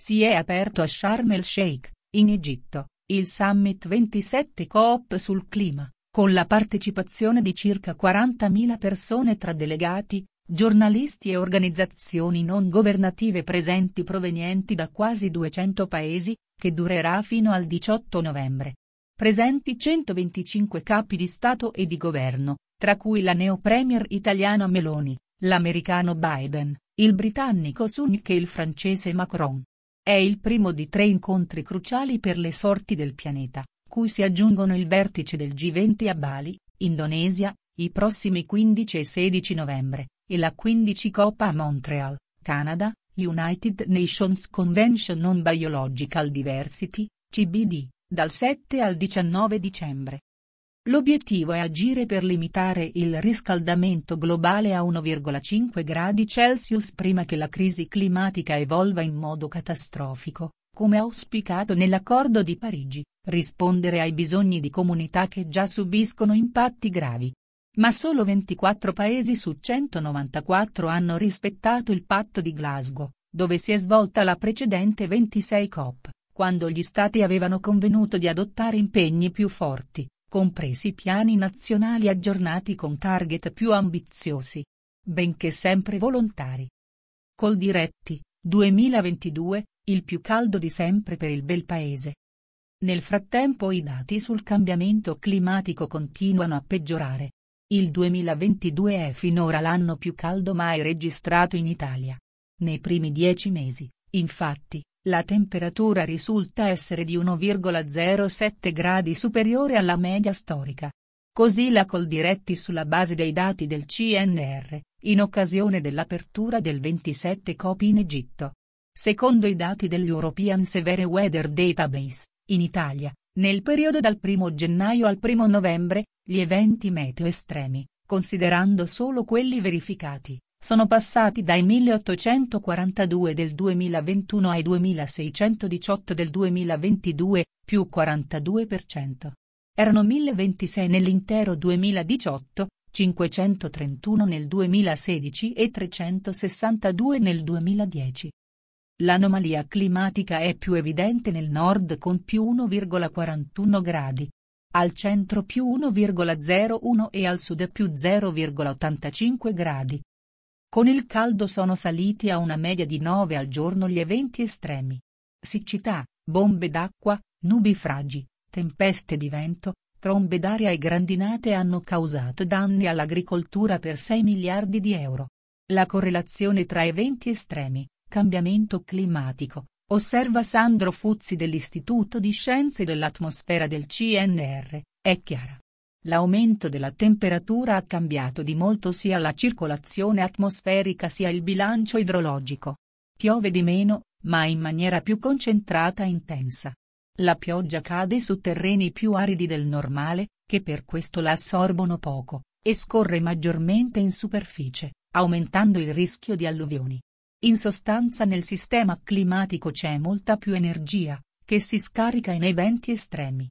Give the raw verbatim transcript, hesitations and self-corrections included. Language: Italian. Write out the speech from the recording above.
si è aperto a Sharm el-Sheikh, in Egitto, il Summit ventisette COP sul clima, con la partecipazione di circa quarantamila persone tra delegati, giornalisti e organizzazioni non governative presenti provenienti da quasi duecento paesi, che durerà fino al diciotto novembre. Presenti centoventicinque capi di Stato e di governo, tra cui la neo-premier italiana Meloni, l'americano Biden, il britannico Sunak e il francese Macron. È il primo di tre incontri cruciali per le sorti del pianeta, cui si aggiungono il vertice del G venti a Bali, Indonesia, i prossimi quindici e sedici novembre, e la quindici COP a Montreal, Canada, United Nations Convention on Biological Diversity, C B D, dal sette al diciannove dicembre. L'obiettivo è agire per limitare il riscaldamento globale a uno virgola cinque gradi Celsius prima che la crisi climatica evolva in modo catastrofico, come auspicato nell'Accordo di Parigi, rispondere ai bisogni di comunità che già subiscono impatti gravi. Ma solo ventiquattro paesi su centonovantaquattro hanno rispettato il patto di Glasgow, dove si è svolta la precedente ventisei COP, quando gli Stati avevano convenuto di adottare impegni più forti, compresi piani nazionali aggiornati con target più ambiziosi. Benché sempre volontari. Coldiretti, duemilaventidue, il più caldo di sempre per il bel paese. Nel frattempo i dati sul cambiamento climatico continuano a peggiorare. Il duemilaventidue è finora l'anno più caldo mai registrato in Italia. Nei primi dieci mesi, infatti, la temperatura risulta essere di uno virgola zero sette gradi superiore alla media storica. Così la Coldiretti sulla base dei dati del C N R, in occasione dell'apertura del ventisette COP in Egitto. Secondo i dati dell'European Severe Weather Database, in Italia, nel periodo dal primo gennaio al primo novembre, gli eventi meteo estremi, considerando solo quelli verificati, sono passati dai milleottocentoquarantadue del duemilaventuno ai duemilaseicentodiciotto del duemilaventidue, più quarantadue per cento. Erano milleventisei nell'intero duemiladiciotto, cinquecentotrentuno nel duemilasedici e trecentosessantadue nel duemiladieci. L'anomalia climatica è più evidente nel nord con più uno virgola quarantuno gradi. Al centro più uno virgola zero uno e al sud più zero virgola ottantacinque gradi. Con il caldo sono saliti a una media di nove al giorno gli eventi estremi. Siccità, bombe d'acqua, nubifragi, tempeste di vento, trombe d'aria e grandinate hanno causato danni all'agricoltura per sei miliardi di euro. La correlazione tra eventi estremi, cambiamento climatico, osserva Sandro Fuzzi dell'Istituto di Scienze dell'Atmosfera del C N R, è chiara. L'aumento della temperatura ha cambiato di molto sia la circolazione atmosferica sia il bilancio idrologico. Piove di meno, ma in maniera più concentrata e intensa. La pioggia cade su terreni più aridi del normale, che per questo la assorbono poco, e scorre maggiormente in superficie, aumentando il rischio di alluvioni. In sostanza nel sistema climatico c'è molta più energia, che si scarica in eventi estremi.